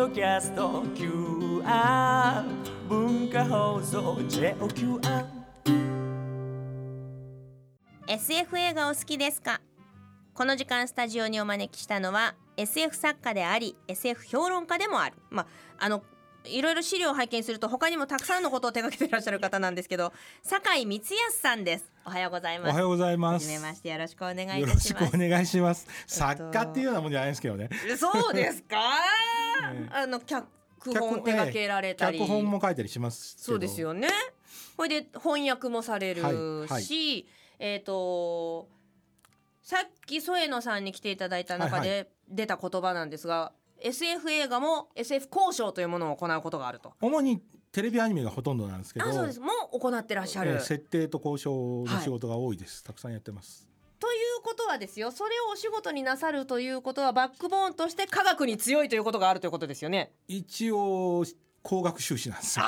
ドキャスト QR 文化放送 JOQR SF 映画お好きですか？この時間スタジオにお招きしたのは SF 作家であり SF 評論家でもある、いろいろ資料を拝見すると他にもたくさんのことを手掛けていらっしゃる方なんですけど、酒井光康さんです。おはようございます。 おはようございまはす。 じめまして、よろしくお願いいたします。 よろしくお願いします。作家っていうようなもんじゃないですけどね。 そうですか、脚本手掛けられたり、 脚本も書いたりしますけど。 そうですよね。これで翻訳もされるし、 はいさっき添野さんに来ていただいた中で出た言葉なんですが、SF 映画も SF 交渉というものを行うことがあると。 主にテレビアニメがほとんどなんですけど。 そうです。もう行ってらっしゃる、 設定と交渉の仕事が多いです、たくさんやってます。 ということはですよ、それをお仕事になさるということはバックボーンとして科学に強いということがあるということですよね。 一応工学修士なんですよ。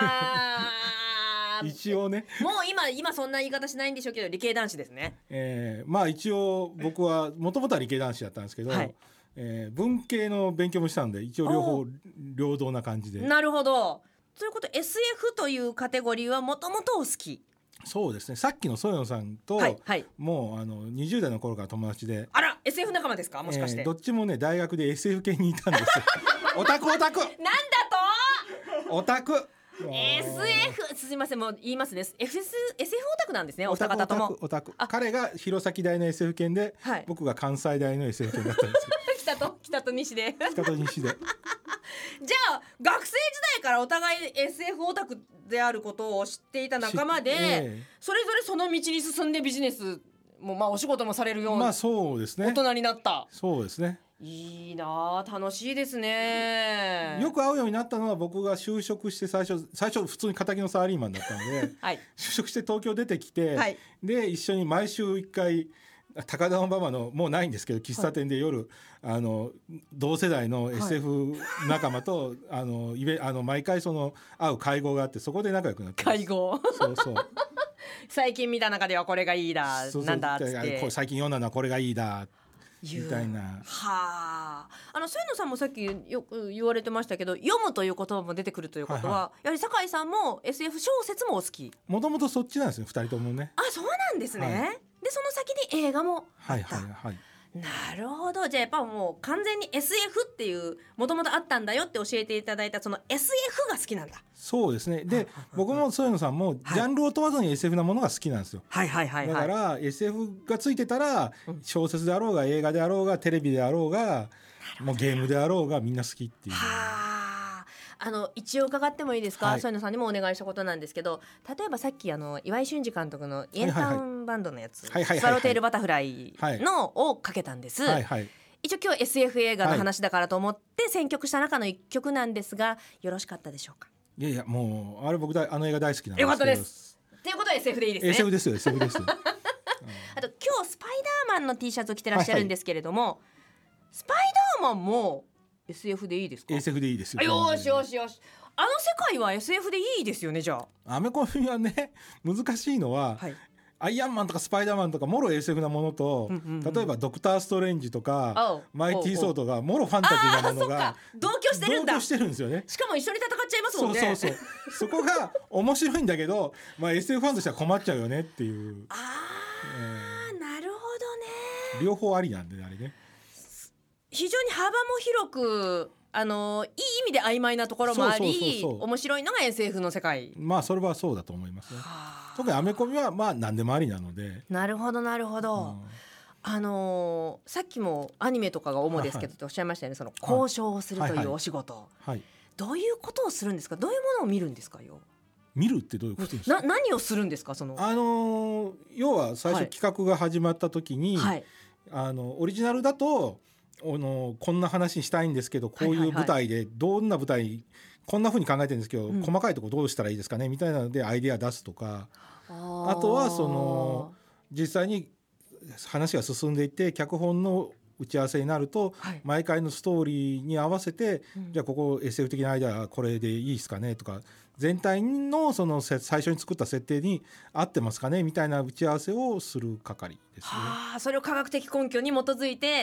一応ね。 もう今そんな言い方しないんでしょうけど理系男子ですね。 一応僕はもともとは理系男子だったんですけど、文系の勉強もしたんで一応両方両道な感じで。 なるほど。ということで SF というカテゴリーはもともとお好き。 そうですね。さっきの添野さんと、もう20代の頃から友達で。 あら SF 仲間ですか、もしかして。 どっちもね大学で SF 系にいたんですよ。オタクなんだとオタク SF すいません、もう言いますね。SF オタクなんですね、お二方とも。 オタク。彼が弘前大の SF 圏で、僕が関西大の SF 圏だったんですよ。 北と西で北と西で。 じゃあ学生時代からお互い SF オタクであることを知っていた仲間で、それぞれその道に進んでビジネスもお仕事もされるような、 そうですね、 大人になった。そうですね。 いいな、楽しいですね。 よく会うようになったのは僕が就職して最初普通に敵のサラリーマンだったので、就職して東京出てきて、で一緒に毎週1回高田馬場のもうないんですけど喫茶店で夜、同世代の SF 仲間と毎回会う会合があって、そこで仲良くなってます。会合そう最近見た中ではこれがいいだなんだっつって、 最近読んだのはこれがいいだみたいな。 添野さんもさっきよく言われてましたけど、読むという言葉も出てくるということは、やはり酒井さんも SF 小説もお好き。 もともとそっちなんですよ、2人ともね。 そうなんですね。でその先に映画もあった。なるほど。じゃあやっぱもう完全に SF っていうもともとあったんだよって教えていただいたその SF が好きなんだ。 そうですね。で僕も添野さんもジャンルを問わずに SF なものが好きなんですよ。だから SF がついてたら小説であろうが映画であろうがテレビであろうがもうゲームであろうがみんな好きっていう。 一応伺ってもいいですか。添野さんにもお願いしたことなんですけど、例えばさっき岩井俊二監督のイエンタウンバンドのやつ、スワローテールバタフライのをかけたんです。一応今日 SF 映画の話だからと思って選曲した中の一曲なんですが、よろしかったでしょうか。 いやもう僕映画大好きなんですけど。 よかったです。っていうことは SF でいいですね。 SF ですよ、SF です。 あと今日スパイダーマンの T シャツを着てらっしゃるんですけれども、スパイダーマンもSF でいいですか。 SF でいいですよ。 よし。世界は SF でいいですよね。じゃあアメコミはね難しいのは、アイアンマンとかスパイダーマンとかもろ SF なものと、例えばドクターストレンジとかマイティーソーとかもろファンタジーなものが同居してるんだ。 同居してるんですよね。 しかも一緒に戦っちゃいますもんね。 そこが面白いんだけど、SF ファンとしては困っちゃうよねっていう。 なるほどね。 両方ありなんでね、あれね。 非常に幅も広くいい意味で曖昧なところもあり、面白いのが SF の世界。 それはそうだと思いますね。特にアメコミは何でもありなので。 なるほど、さっきもアニメとかが主ですけどっておっしゃいましたよね。その交渉をするというお仕事、どういうことをするんですか。どういうものを見るんですか。 見るってどういうことですか。 何をするんですか。 要は最初企画が始まった時に、オリジナルだとこんな話したいんですけど、こういう舞台でどんな舞台こんな風に考えてるんですけど、細かいとこどうしたらいいですかねみたいなのでアイデア出すとか、あとは実際に話が進んでいって脚本の打ち合わせになると、毎回のストーリーに合わせて、じゃあここ SF 的なアイデアこれでいいですかねとか、全体の最初に作った設定に合ってますかねみたいな打ち合わせをする係ですね。 それを科学的根拠に基づいて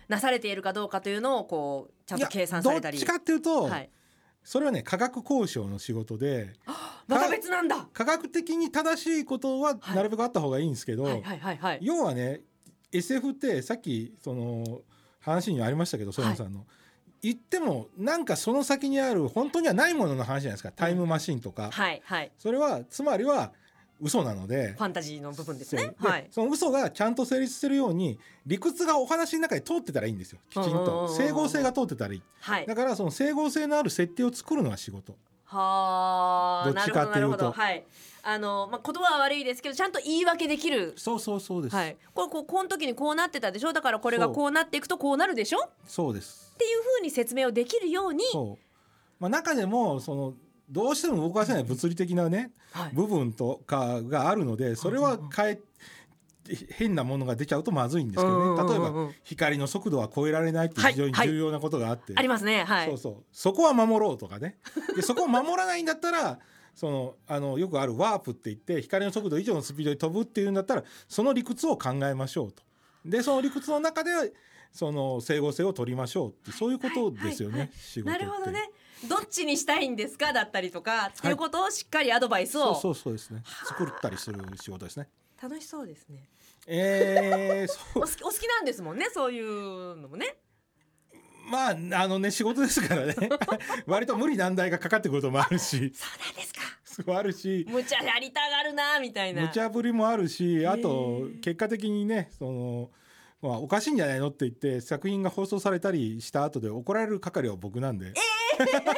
なされているかどうかというのをこうちゃんと計算されたり。 どっちかっていうと、 はい、 それはね価格交渉の仕事でまた別なんだ。 科学的に正しいことはなるべくあった方がいいんですけど、要はね SF ってさっきその話にありましたけど曽山さんの、言ってもなんかその先にある本当にはないものの話じゃないですか。タイムマシンとか、それはつまりは嘘なのでファンタジーの部分ですね。 その嘘がちゃんと成立するように理屈がお話の中に通ってたらいいんですよ。きちんと整合性が通ってたらいい、だからその整合性のある設定を作るのは仕事。 はあ、 どっちかっていうと、 はい、言葉は悪いですけどちゃんと言い訳できる。 そうです、 はい、この時にこうなってたでしょ、だからこれがこうなっていくとこうなるでしょ、 そうですっていう風に説明をできるように。 中でもそのどうしても動かせない物理的なね、部分とかがあるので、それは変なものが出ちゃうとまずいんですけどね。例えば光の速度は超えられないって非常に重要なことがあって、 ありますね。 そこは守ろうとかね。でそこを守らないんだったらよくあるワープって言って光の速度以上のスピードで飛ぶっていうんだったらその理屈を考えましょうと。でその理屈の中でその整合性を取りましょうってそういうことですよね、仕事って。 なるほどね。どっちにしたいんですかだったりとか、っていうことをしっかりアドバイスを、 そうですね、作ったりする仕事ですね。 楽しそうですね。 お好きなんですもんね、そういうのもね。 仕事ですからね割と無理難題がかかってくることもあるしそうなんですか。 すごいあるし、 無茶やりたがるなみたいな無茶ぶりもあるし、あと結果的にねおかしいんじゃないのって言って作品が放送されたりした後で怒られる係は僕なんで、 大変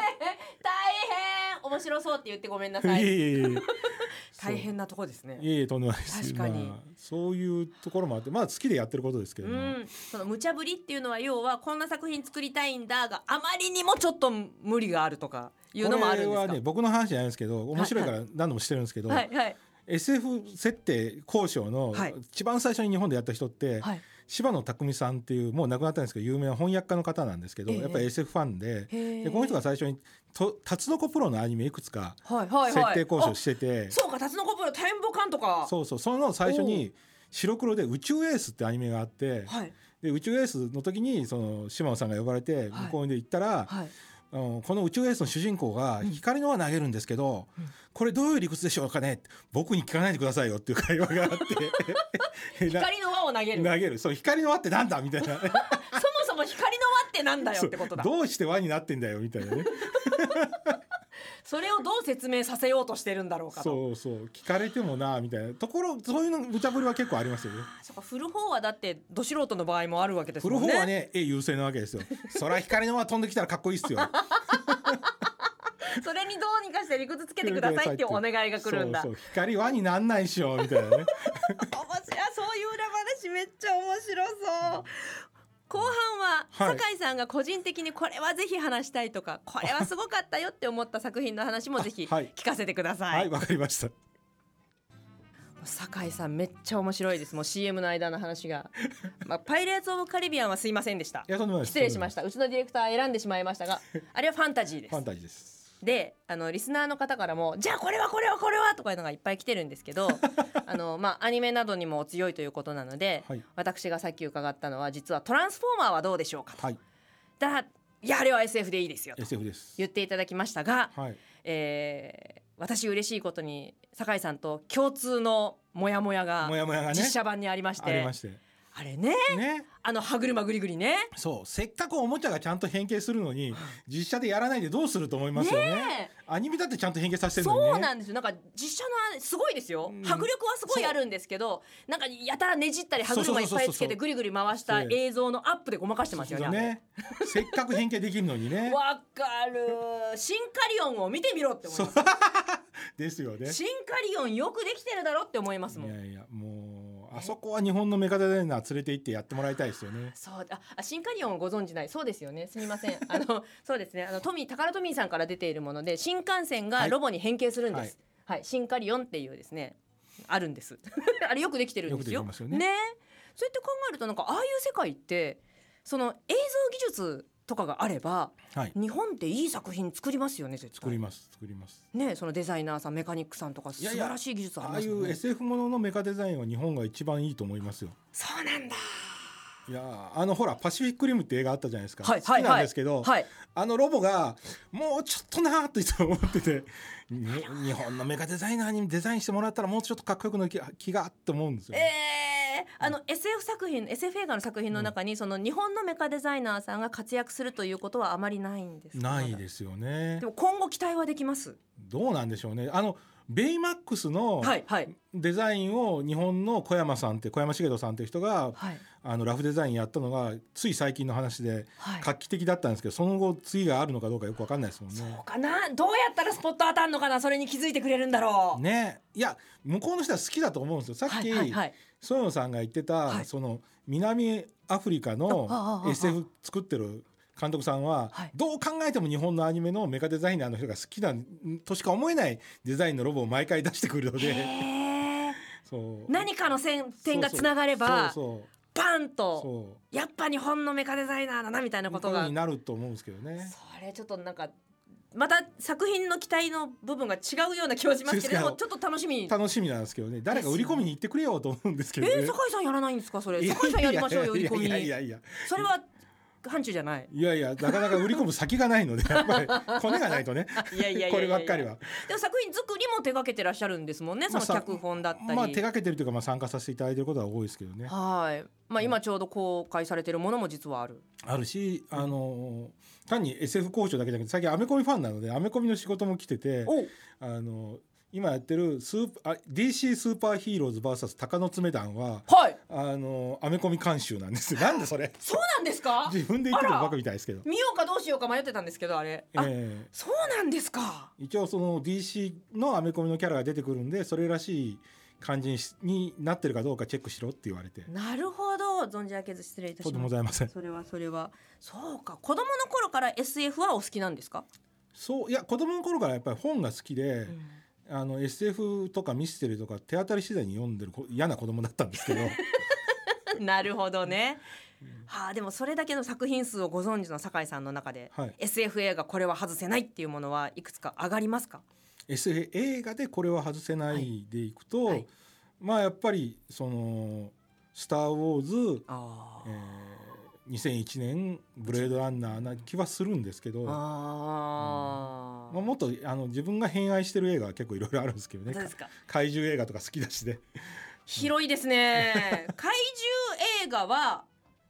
面白そうって言ってごめんなさい。大変なとこですね。 とんでもないです。 確かに、 そういうところもあって好きでやってることですけども、 その無茶ぶりっていうのは要はこんな作品作りたいんだがあまりにもちょっと無理があるとかいうのもあるんですか。 これはね僕の話じゃないんですけど面白いから何度もしてるんですけど、SF 設定交渉の一番最初に日本でやった人って、柴野匠さんっていうもう亡くなったんですけど有名な翻訳家の方なんですけど、やっぱり SF ファンで、この人が最初にタツノコプロのアニメいくつか設定交渉してて、 そうかタツノコプロテンボカンとか、 その最初に白黒で宇宙エースってアニメがあって、で宇宙エースの時にその柴野さんが呼ばれて向こうで行ったら、この宇宙エースの主人公が光の輪投げるんですけど、これどういう理屈でしょうかね、僕に聞かないでくださいよっていう会話があって光の輪を投げるそう光の輪ってなんだみたいなそもそも光の輪ってなんだよってことだ。 どうして輪になってんだよみたいなねそれをどう説明させようとしてるんだろうかと。 聞かれてもなみたいなところ、そういうの無茶ぶりは結構ありますよね。 そうか、振る方はだってど素人の場合もあるわけですもんね。 振る方はね優勢なわけですよそりゃ光の輪飛んできたらかっこいいっすよそれにどうにかして理屈つけてくださいっていうお願いが来るんだ。 光輪になんないっしょみたいなね面白い、そういう裏話めっちゃ面白そう。後半は酒井さんが個人的にこれはぜひ話したいとか、これはすごかったよって思った作品の話もぜひ聞かせてください。 わかりました。 酒井さんめっちゃ面白いです。もう CM の間の話がパイレーツ・オブ・カリビアンはすいませんでした。失礼しました。うちのディレクター選んでしまいましたがあれはファンタジーです。 ファンタジーです。 でリスナーの方からもじゃあこれはとかいうのがいっぱい来てるんですけどアニメなどにも強いということなので、私がさっき伺ったのは実はトランスフォーマーはどうでしょうかと、いやあれは SF でいいですよと SF です言っていただきましたが、私嬉しいことに酒井さんと共通のモヤモヤが実写版にありまして、あれね歯車ぐりぐりね。 そう、せっかくおもちゃがちゃんと変形するのに実写でやらないでどうすると思いますよね。アニメだってちゃんと変形させてるのにね。 そうなんですよ。なんか実写のすごいですよ、迫力はすごいあるんですけど、なんかやたらねじったり歯車いっぱいつけてぐりぐり回した映像のアップでごまかしてますよね。 せっかく変形できるのにね。 わかる。シンカリオンを見てみろって思いますですよね。 シンカリオンよくできてるだろって思いますもん。 いやもうあそこは日本のメカデザイナー連れて行ってやってもらいたいですよね。 そうシンカリオンをご存じない。そうですよね、すみませんそうですね、タカラトミーさんから出ているもので新幹線がロボに変形するんです、シンカリオンっていうですねあるんですあれよくできてるんですよ。 よくできますよね。 そうやって考えるとなんかああいう世界ってその映像技術とかがあれば、日本っていい作品作りますよね。絶対作りますね。そのデザイナーさんメカニックさんとか素晴らしい技術ありますよね。 ああいう SF もののメカデザインは日本が一番いいと思いますよ。 そうなんだ。 いやほらパシフィックリムって映画あったじゃないですか、 はい、 好きなんですけど、 はい、 ロボがもうちょっとなーといつも思ってて日本のメカデザイナーにデザインしてもらったらもうちょっとかっこよくな気がって思うんですよ、 SF 作品 SF 映画の作品の中に、その日本のメカデザイナーさんが活躍するということはあまりないんですか？ ないですよね。 でも今後期待はできます？ どうなんでしょうね。ベイマックスのデザインを日本の小山茂人さんという人が、はい、ラフデザインやったのがつい最近の話で画期的だったんですけど、その後次があるのかどうかよく分かんないですもんね。 そうかな、どうやったらスポット当たるのかな、それに気づいてくれるんだろうね。 いや向こうの人は好きだと思うんですよ。さっき、ソヨンさんが言ってた、その南アフリカの SF 作ってる監督さんは、どう考えても日本のアニメのメカデザイナーの人が好きなとしか思えないデザインのロボを毎回出してくるのでそう何かの点がつながればバンとやっぱ日本のメカデザイナーだなみたいなことがになると思うんですけどね。 それちょっとなんかまた作品の期待の部分が違うような気はしますけれども、ちょっと楽しみなんですけどね。誰か売り込みに行ってくれよと思うんですけどね。 酒井さんやらないんですか？それ酒井さんやりましょうよ、売り込み。 いやそれは範疇じゃない。 いやなかなか売り込む先がないのでやっぱり骨がないとねこればっかりは。 でも作品作りも手掛けてらっしゃるんですもんね。その脚本だったり、 手掛けてるというか、参加させていただいてることは多いですけどね。 はい、今ちょうど公開されてるものも実はあるし、単に SF 交渉だけじゃなくて最近アメコミファンなのでアメコミの仕事も来てて、今やってるDC スーパーヒーローズ VS 鷹の爪団は、アメコミ監修なんですよ。なんでそれそうなんですか？ 自分で言ってるのばかみたいですけど、 見ようかどうしようか迷ってたんですけど、あれ、そうなんですか。 一応その DC のアメコミのキャラが出てくるんで、それらしい感じになってるかどうかチェックしろって言われて。 なるほど、存じ上げず失礼いたします。 とんでもございません。 それはそうか。子供の頃から SF はお好きなんですか？ いや子供の頃からやっぱり本が好きで、SF とかミステリーとか手当たり次第に読んでる嫌な子供だったんですけどなるほどね。でもそれだけの作品数をご存知の酒井さんの中で、SF 映画これは外せないっていうものはいくつか上がりますか ？SF 映画でこれは外せないでいくと、やっぱりそのスター・ウォーズ、2001年ブレードランナーな気はするんですけど、もっと自分が偏愛してる映画は結構いろいろあるんですけどね。怪獣映画とか好きだしで広いですね怪獣映画は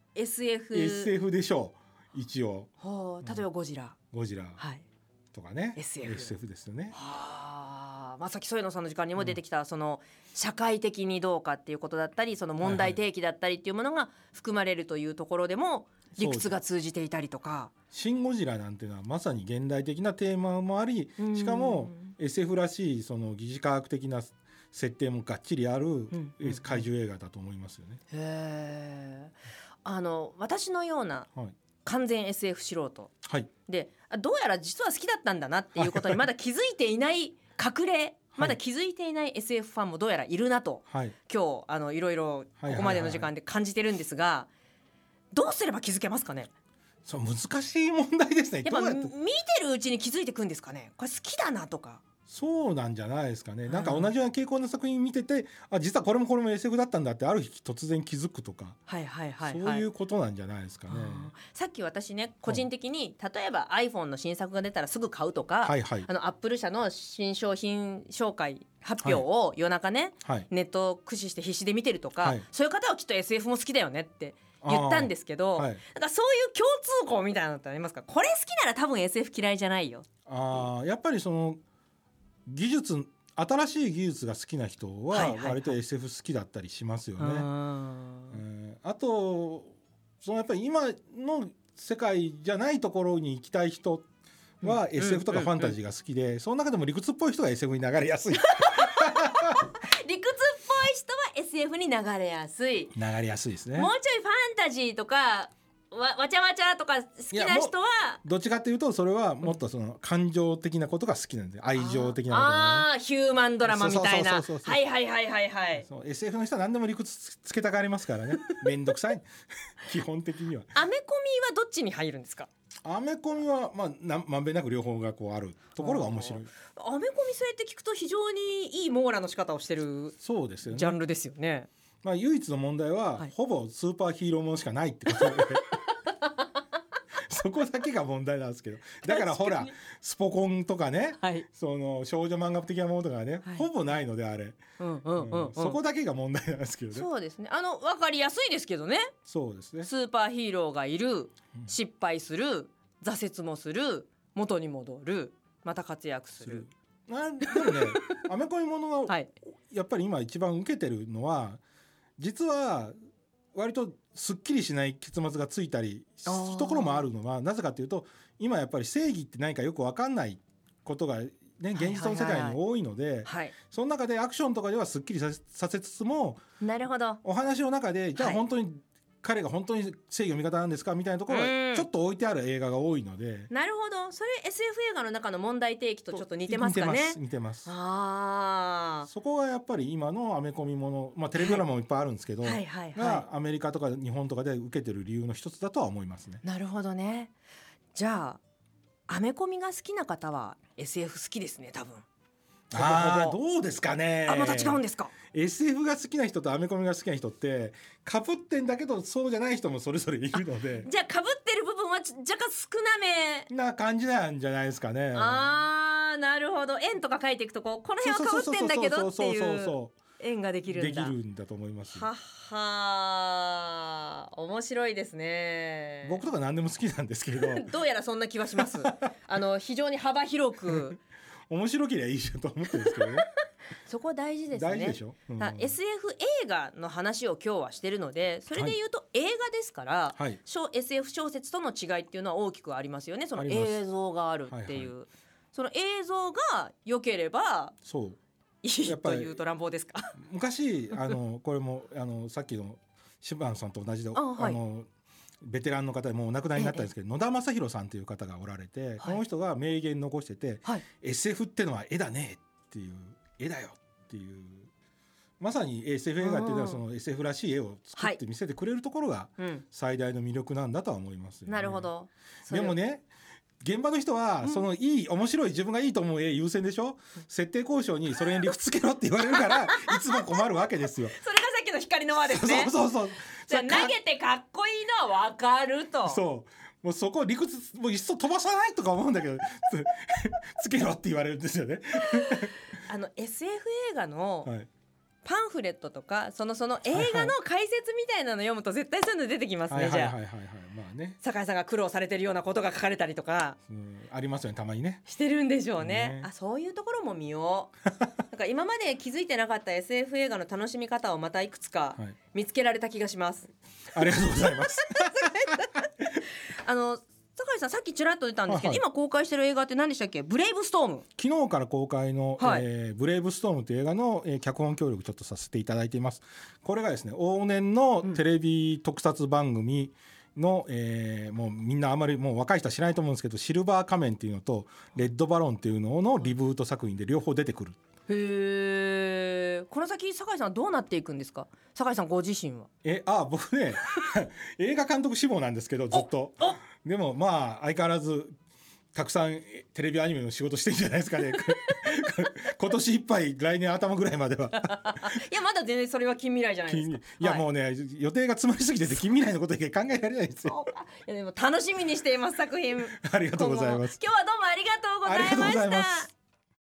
SF でしょう一応。 例えばゴジラ、 とかね、 SF ですよね。 さっき添野さんの時間にも出てきた、その社会的にどうかっていうことだったり、その問題提起だったりっていうものが含まれるというところでも理屈が通じていたりとか、 シン・ゴジラなんていうのはまさに現代的なテーマもあり、しかも SF らしいその疑似科学的な設定もがっちりある怪獣映画だと思いますよね。 私のような完全 SF 素人、でどうやら実は好きだったんだなっていうことにまだ気づいていない隠れまだ気づいていない SF ファンもどうやらいるなと、今日いろいろここまでの時間で感じてるんですが、どうすれば気づけますかね？ そう難しい問題ですね。 やっぱ見てるうちに気づいてくんですかね？これ好きだなとか。 そうなんじゃないですかね。なんか同じような傾向の作品見てて、実はこれも SF だったんだってある日突然気づくとか、そういうことなんじゃないですかね。 さっき私ね個人的に、例えば iPhone の新作が出たらすぐ買うとか、Apple 社の新商品紹介発表を夜中ね、ネットを駆使して必死で見てるとか、そういう方はきっと SF も好きだよねって言ったんですけど、なんかそういう共通項みたいなのってありますか？これ好きなら多分 SF 嫌いじゃないよ。 やっぱりその新しい技術が好きな人は割と SF 好きだったりしますよね。あとそのやっぱり今の世界じゃないところに行きたい人は SF とかファンタジーが好きで、その中でも理屈っぽい人が SF に流れやすい理屈っぽい人は SF に流れやすいですね。 もうちょいファンタジーとかわちゃわちゃとか好きな人はどっちかっていうとそれはもっとその感情的なことが好きなんで、愛情的なことね。 ヒューマンドラマみたいな。 SF の人は何でも理屈つけたがりますからね。めんどくさい基本的には。 アメコミはどっちに入るんですか？ アメコミはまんべんなく両方がこうあるところが面白い。 アメコミ性って聞くと非常にいい網羅の仕方をしてるジャンルですよね。 まあ、唯一の問題は、ほぼスーパーヒーローものしかないってことでそこだけが問題なんですけど、だからほらスポコンとかね、その少女漫画的なものとかね、ほぼないのであれ、そこだけが問題なんですけどね。 そうですね、分かりやすいですけどね。 そうですね、 スーパーヒーローがいる、失敗する、挫折もする、元に戻る、また活躍する。 でもねアメコミものがやっぱり今一番受けてるのは、実は割とすっきりしない結末がついたりするところもあるのは、なぜかというと今やっぱり正義って何かよく分かんないことが、ね、現実の世界に多いので、その中でアクションとかではすっきりさせつつも、 なるほど、 お話の中でじゃあ本当に彼が本当に正義の味方なんですかみたいなところがちょっと置いてある映画が多いので、 なるほど、それ SF 映画の中の問題提起とちょっと似てますかね。 似てます。そこがやっぱり今のアメコミもの、まあ、テレビドラマもいっぱいあるんですけど、がアメリカとか日本とかで受けてる理由の一つだとは思いますね。 なるほどね。じゃあアメコミが好きな方は SF 好きですね、多分。 どうですかね。 また違うんですか。 SF が好きな人とアメコミが好きな人ってかぶってんだけどそうじゃない人もそれぞれいるので、 じゃあかぶってる部分は若干少なめな感じなんじゃないですかね。 なるほど、円とか書いていくとこの辺はかぶってんだけどっていう円ができるんだ。 できるんだと思います。 はは、面白いですね。 僕とか何でも好きなんですけどどうやらそんな気はします非常に幅広く面白ければいいじゃんと思ってるんですけどねそこ大事ですね。 大事でしょ、 SF 映画の話を今日はしてるので、それで言うと映画ですから、SF 小説との違いっていうのは大きくありますよね。その映像があるっていう、その映像が良ければいいというと乱暴ですか昔これもさっきの柴野さんと同じでベテランの方でもうお亡くなりになったんですけど、野田正宏さんという方がおられて、この人が名言残してて、SF ってのは絵だねっていう、絵だよっていう、まさに SF 映画っていうのはその SF らしい絵を作って見せてくれるところが最大の魅力なんだとは思いますよね。 なるほど。 でもね、現場の人はその面白い自分がいいと思う絵優先でしょ。設定交渉にそれに理屈つけろって言われるからいつも困るわけですよ。 それがさっきの光の輪ですね。そうじゃあ投げてかっこいいのは分かると。 もうそこ理屈もういっそ飛ばさないとか思うんだけどつけろって言われるんですよね SF 映画のパンフレットとかその映画の解説みたいなの読むと絶対そういうの出てきますね。じゃあ酒井さんが苦労されてるようなことが書かれたりとか、 ありますよね、たまにね。 してるんでしょうね。そういうところも見ようなんか今まで気づいてなかった SF 映画の楽しみ方をまたいくつか見つけられた気がします、 ありがとうございます酒井さんさっきちらっと出たんですけど、今公開してる映画って何でしたっけ。ブレイブストーム。 昨日から公開の、ブレイブストームという映画の、脚本協力ちょっとさせていただいています。これがですね、往年のテレビ特撮番組の、もうみんなあまりもう若い人は知らないと思うんですけど、シルバー仮面っていうのとレッドバロンっていうののリブート作品で両方出てくる。 へー、この先酒井さんはどうなっていくんですか。酒井さんご自身は。 僕ね映画監督志望なんですけどずっと。でもまあ相変わらずたくさんテレビアニメの仕事してるんじゃないですかね今年いっぱい来年頭ぐらいまではいやまだ全然それは近未来じゃないですか。 いや、もうね予定が詰まりすぎてて近未来のこと以外考えられないですよいやでも楽しみにしています作品ありがとうございます。 今日はどうもありがとうございました。